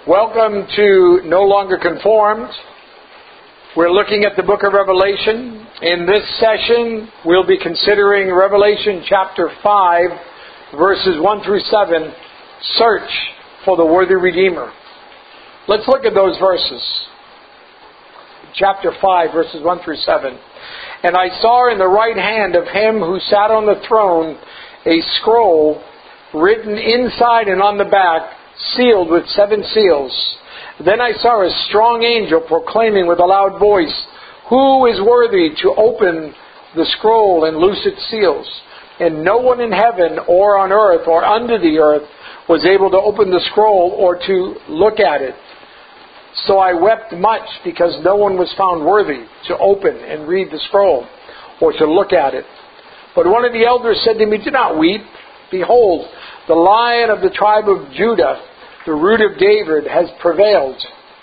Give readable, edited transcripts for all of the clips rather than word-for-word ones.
Welcome to No Longer Conformed. We're looking at the book of Revelation. In this session, we'll be considering Revelation chapter 5, verses 1 through 7, Search for the Worthy Redeemer. Let's look at those verses. Chapter 5, verses 1 through 7. And I saw in the right hand of him who sat on the throne a scroll written inside and on the back, sealed with 7 seals. Then I saw a strong angel proclaiming with a loud voice, "Who is worthy to open the scroll and loose its seals?" And no one in heaven or on earth or under the earth was able to open the scroll or to look at it. So I wept much because no one was found worthy to open and read the scroll or to look at it. But one of the elders said to me, "Do not weep. Behold, the Lion of the tribe of Judah, the Root of David, has prevailed.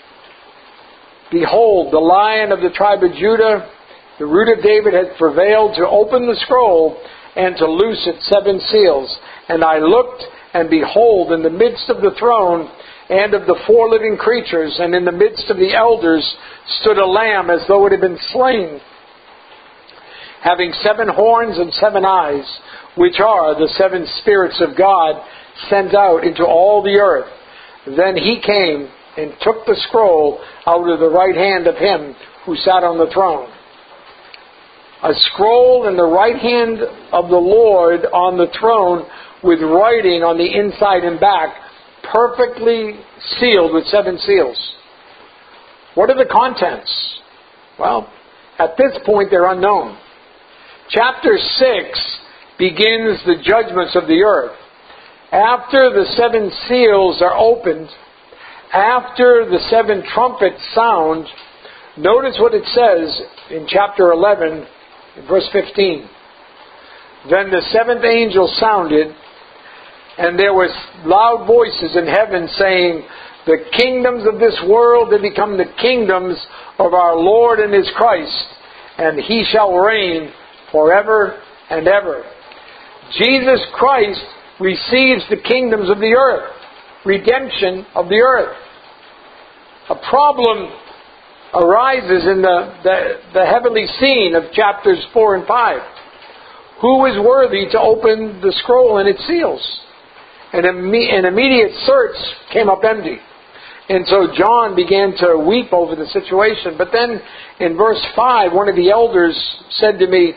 Behold, the Lion of the tribe of Judah, the Root of David, has prevailed to open the scroll and to loose its 7 seals. And I looked, and behold, in the midst of the throne and of the 4 living creatures, and in the midst of the elders, stood a lamb as though it had been slain, having 7 horns and 7 eyes, which are the 7 spirits of God sent out into all the earth. Then he came and took the scroll out of the right hand of him who sat on the throne." A scroll in the right hand of the Lord on the throne, with writing on the inside and back, perfectly sealed with 7 seals. What are the contents? Well, at this point they're unknown. Chapter 6 begins the judgments of the earth. After the 7 seals are opened, after the 7 trumpets sound, notice what it says in chapter 11, verse 15. Then the 7th angel sounded, and there were loud voices in heaven saying, "The kingdoms of this world have become the kingdoms of our Lord and His Christ, and He shall reign forever and ever." Jesus Christ receives the kingdoms of the earth, redemption of the earth. A problem arises in the heavenly scene of chapters 4 and 5. Who is worthy to open the scroll and its seals? And an immediate search came up empty. And so John began to weep over the situation. But then in verse 5, one of the elders said to me,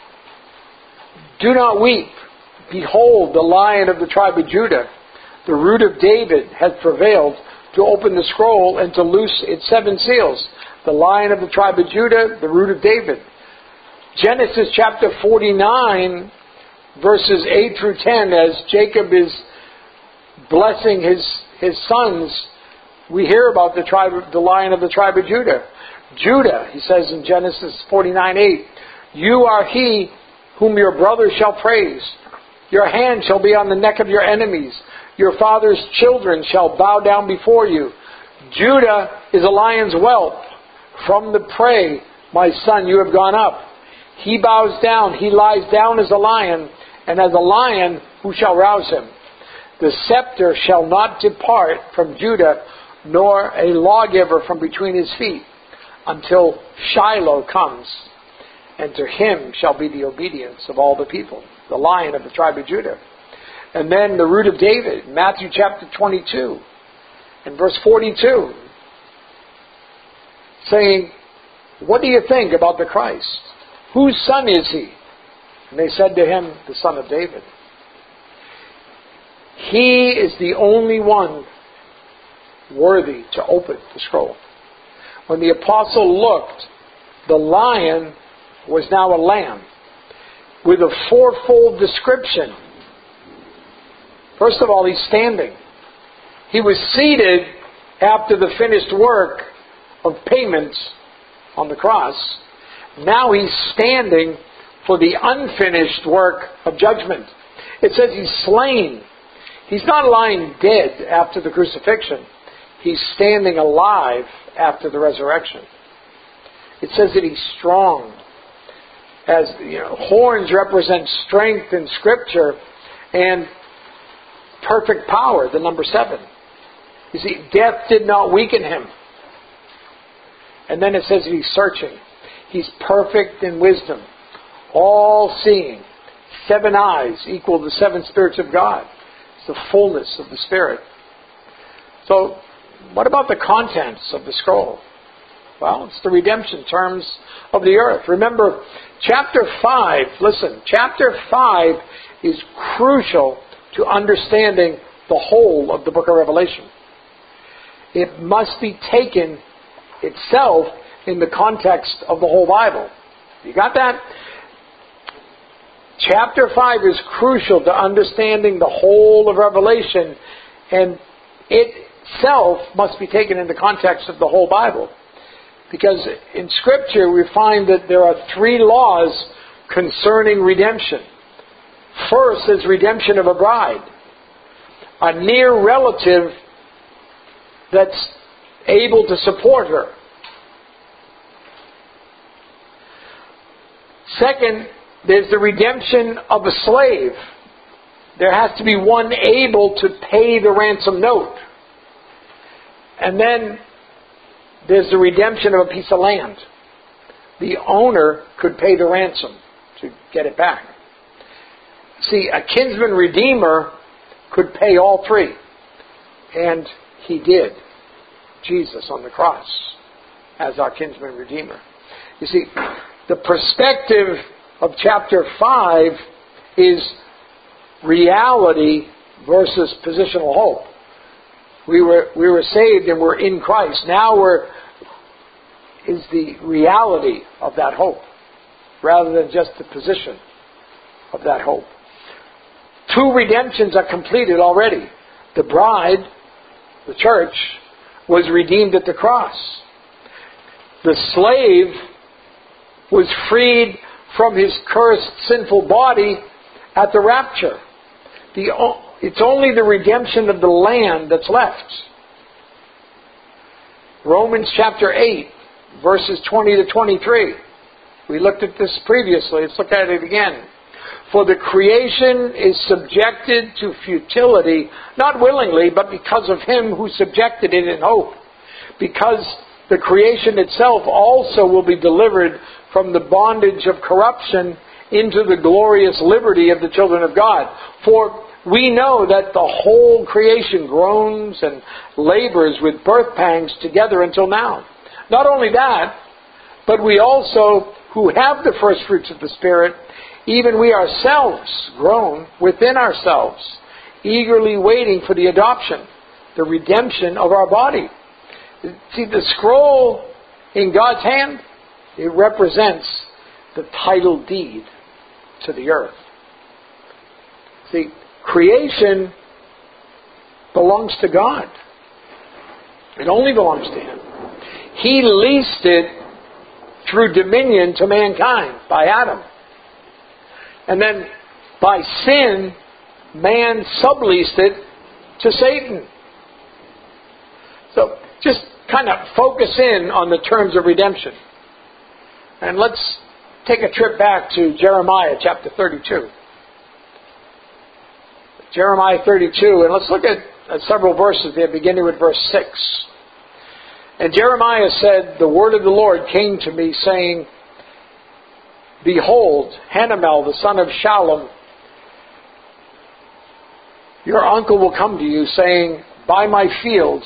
"Do not weep. Behold, the Lion of the tribe of Judah, the Root of David, has prevailed to open the scroll and to loose its 7 seals." The Lion of the tribe of Judah, the Root of David. Genesis chapter 49, verses 8 through 10, as Jacob is blessing his sons, we hear about the Lion of the tribe of Judah. Judah, he says in Genesis 49:8, "You are he whom your brothers shall praise. Your hand shall be on the neck of your enemies. Your father's children shall bow down before you. Judah is a lion's whelp. From the prey, my son, you have gone up. He bows down, he lies down as a lion, and as a lion, who shall rouse him? The scepter shall not depart from Judah, nor a lawgiver from between his feet, until Shiloh comes, and to him shall be the obedience of all the people." The Lion of the tribe of Judah. And then the Root of David, Matthew chapter 22 and verse 42, saying, "What do you think about the Christ? Whose son is he?" And they said to him, "The son of David." He is the only one worthy to open the scroll. When the apostle looked, the lion was now a lamb, with a 4-fold description. First of all, he's standing. He was seated after the finished work of payment on the cross. Now he's standing for the unfinished work of judgment. It says he's slain. He's not lying dead after the crucifixion. He's standing alive after the resurrection. It says that he's strong. As horns represent strength in Scripture, and perfect power, the number 7. You see, death did not weaken him. And then it says he's searching. He's perfect in wisdom, all-seeing. 7 eyes equal the 7 spirits of God. It's the fullness of the Spirit. So, what about the contents of the scroll? Well, it's the redemption terms of the earth. Remember, chapter 5, listen, chapter 5 is crucial to understanding the whole of the book of Revelation. It must be taken itself in the context of the whole Bible. You got that? Chapter 5 is crucial to understanding the whole of Revelation, and it itself must be taken in the context of the whole Bible. Because in Scripture we find that there are 3 laws concerning redemption. First is redemption of a bride, a near relative that's able to support her. Second, there's the redemption of a slave. There has to be one able to pay the ransom note. And then there's the redemption of a piece of land. The owner could pay the ransom to get it back. See, a kinsman redeemer could pay all 3. And he did. Jesus on the cross as our kinsman redeemer. You see, the perspective of chapter 5 is reality versus positional hope. We were saved and we're in Christ. Now is the reality of that hope, rather than just the position of that hope. 2 redemptions are completed already. The bride, the church, was redeemed at the cross. The slave was freed from his cursed sinful body at the rapture. It's only the redemption of the land that's left. Romans chapter 8, verses 20 to 23. We looked at this previously. Let's look at it again. For the creation is subjected to futility, not willingly, but because of him who subjected it in hope. Because the creation itself also will be delivered from the bondage of corruption into the glorious liberty of the children of God. For we know that the whole creation groans and labors with birth pangs together until now. Not only that, but we also, who have the first fruits of the Spirit, even we ourselves groan within ourselves, eagerly waiting for the adoption, the redemption of our body. See, the scroll in God's hand, it represents the title deed to the earth. See, creation belongs to God. It only belongs to Him. He leased it through dominion to mankind by Adam. And then by sin, man subleased it to Satan. So just kind of focus in on the terms of redemption. And let's take a trip back to Jeremiah chapter 32. Jeremiah 32, and let's look at several verses there, beginning with verse 6. And Jeremiah said, the word of the Lord came to me, saying, Behold, Hanamel, the son of Shallum, your uncle will come to you, saying, Buy my field,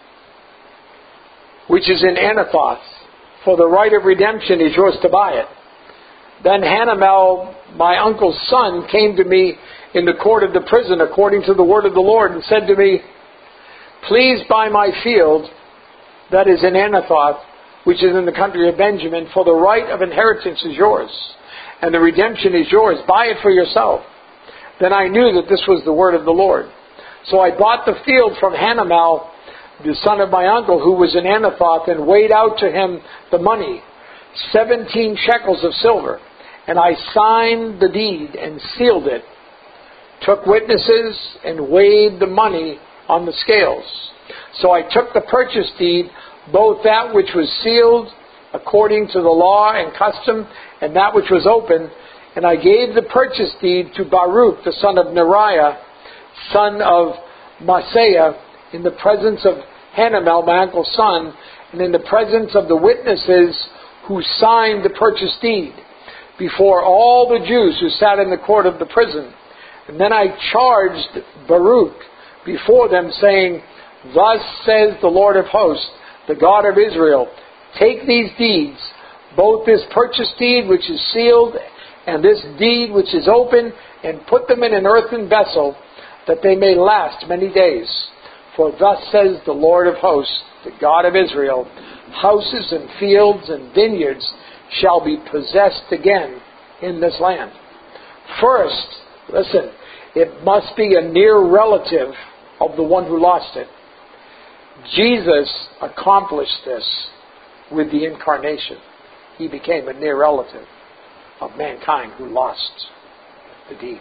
which is in Anathoth, for the right of redemption is yours to buy it. Then Hanamel, my uncle's son, came to me in the court of the prison according to the word of the Lord, and said to me, Please buy my field that is in Anathoth, which is in the country of Benjamin, for the right of inheritance is yours, and the redemption is yours. Buy it for yourself. Then I knew that this was the word of the Lord. So I bought the field from Hanamel, the son of my uncle, who was in Anathoth, and weighed out to him the money, 17 shekels of silver. And I signed the deed and sealed it, took witnesses, and weighed the money on the scales. So I took the purchase deed, both that which was sealed according to the law and custom, and that which was open, and I gave the purchase deed to Baruch, the son of Neriah, son of Maaseiah, in the presence of Hanamel, my uncle's son, and in the presence of the witnesses who signed the purchase deed, before all the Jews who sat in the court of the prison. And then I charged Baruch before them, saying, Thus says the Lord of hosts, the God of Israel, take these deeds, both this purchase deed which is sealed, and this deed which is open, and put them in an earthen vessel, that they may last many days. For thus says the Lord of hosts, the God of Israel, houses and fields and vineyards shall be possessed again in this land. First, listen, it must be a near relative of the one who lost it. Jesus accomplished this with the incarnation. He became a near relative of mankind who lost the deed.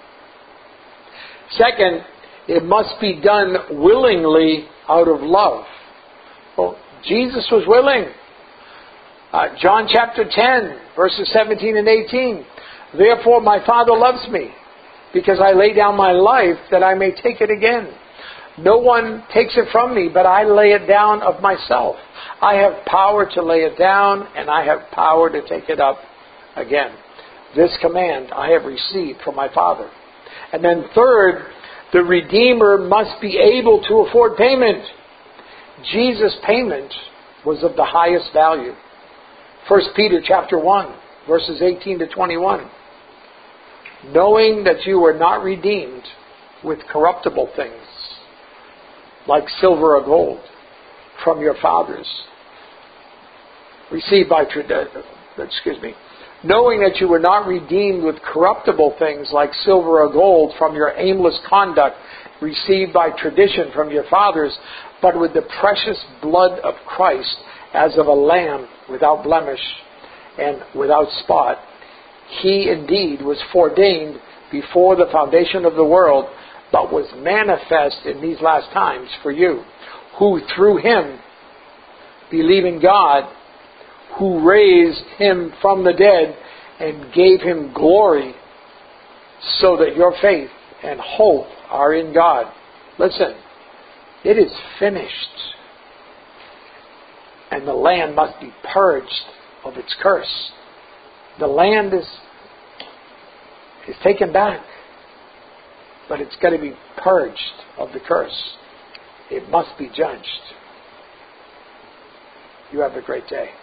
Second, it must be done willingly out of love. Well, Jesus was willing. John chapter 10, verses 17 and 18. Therefore my Father loves me, because I lay down my life that I may take it again. No one takes it from me, but I lay it down of myself. I have power to lay it down, and I have power to take it up again. This command I have received from my Father. And then third, the Redeemer must be able to afford payment. Jesus' payment was of the highest value. 1 Peter chapter 1, verses 18 to 21. Knowing that you were not redeemed with corruptible things, like silver or gold, from your fathers, received by knowing that you were not redeemed with corruptible things like silver or gold from your aimless conduct received by tradition from your fathers, but with the precious blood of Christ, as of a lamb without blemish and without spot. He indeed was foreordained before the foundation of the world, but was manifest in these last times for you, who through him believe in God, who raised him from the dead and gave him glory, so that your faith and hope are in God. Listen, it is finished. And the land must be purged of its curse. The land is taken back, but it's got to be purged of the curse. It must be judged. You have a great day.